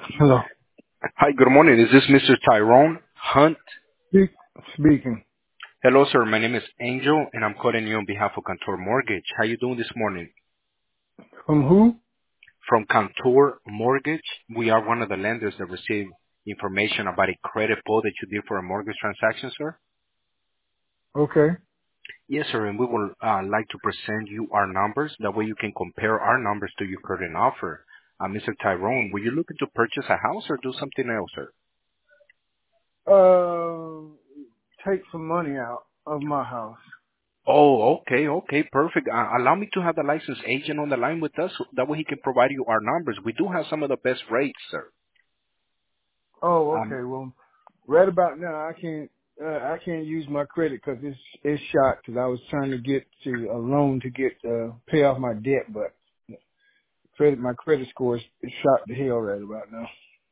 Hello. Hi, good morning. Is this Mr. Tyrone Hunt? Speak, speaking. Hello, sir. My name is Angel, and I'm calling you on behalf of Contour Mortgage. How you doing this morning? From who? From Contour Mortgage, we are one of the lenders that receive information about a credit pull that you did for a mortgage transaction, sir. Okay. Yes, sir, and we would like to present you our numbers. That way you can compare our numbers to your current offer. Mr. Tyrone, were you looking to purchase a house or do something else, sir? Uh, take some money out of my house. Oh, okay, okay, perfect. Allow me to have the licensed agent on the line with us. That way he can provide you our numbers. We do have some of the best rates, sir. Oh, Um, okay. Well, right about now, I can't use my credit because it's shot. Because I was trying to get to a loan to get pay off my debt, but my credit score is shot to hell right about now.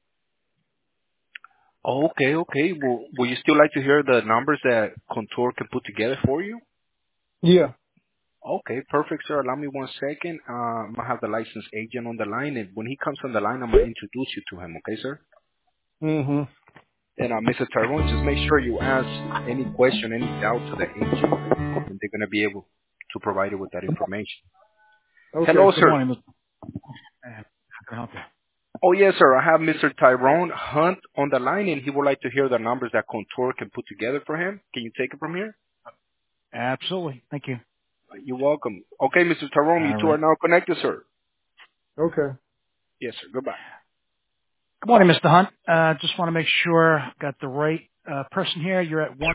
okay, okay. Well, would you still like to hear the numbers that Contour can put together for you? Yeah. Okay, perfect, sir. Allow me 1 second. I'm gonna have the licensed agent on the line, and when he comes on the line, I'm gonna introduce you to him. Okay, sir? Mhm. And Mr. Tyrone, just make sure you ask any question, any doubt to the agent, and they're gonna be able to provide you with that information. Okay. Hello, Good sir. morning, Mr. How can I help you? Oh, yes, sir. I have Mr. Tyrone Hunt on the line, and he would like to hear the numbers that Contour can put together for him. Can you take it from here? Absolutely. Thank you. You're welcome. Okay, Mr. Tyrone, you All two are right. now connected, sir. Okay. Yes, sir. Goodbye. Good morning, Mr. Hunt. Just want to make sure I've got the right person here. You're at one.